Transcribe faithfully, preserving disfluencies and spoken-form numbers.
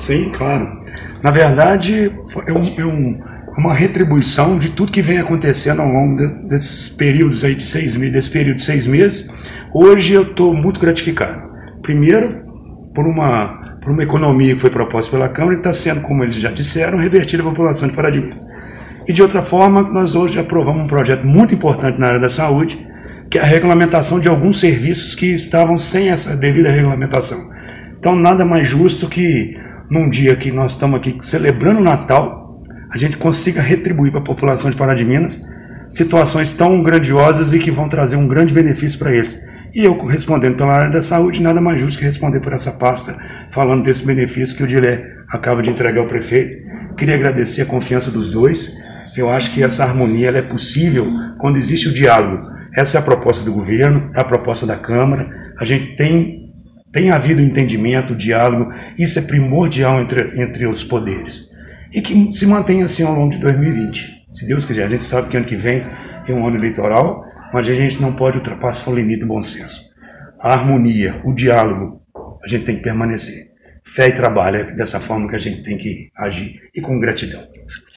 Sim, claro. Na verdade, é, um, é um, uma retribuição de tudo que vem acontecendo ao longo de, desses períodos aí de seis meses, desse período de seis meses. Hoje eu estou muito gratificado. Primeiro, por uma, por uma economia que foi proposta pela Câmara e está sendo, como eles já disseram, revertida à população de Pará de Minas. E de outra forma, nós hoje aprovamos um projeto muito importante na área da saúde, que é a regulamentação de alguns serviços que estavam sem essa devida regulamentação. Então, nada mais justo que, num dia que nós estamos aqui celebrando o Natal, a gente consiga retribuir para a população de Pará de Minas situações tão grandiosas e que vão trazer um grande benefício para eles. E eu, respondendo pela área da saúde, nada mais justo que responder por essa pasta, falando desse benefício que o Dilé acaba de entregar ao prefeito. Queria agradecer a confiança dos dois. Eu acho que essa harmonia ela é possível quando existe o diálogo. Essa é a proposta do governo, é a proposta da Câmara. A gente tem, tem havido entendimento, diálogo. Isso é primordial entre, entre os poderes. E que se mantenha assim ao longo de dois mil e vinte. Se Deus quiser, a gente sabe que ano que vem é um ano eleitoral, mas a gente não pode ultrapassar o limite do bom senso. A harmonia, o diálogo, a gente tem que permanecer. Fé e trabalho é dessa forma que a gente tem que agir. E com gratidão.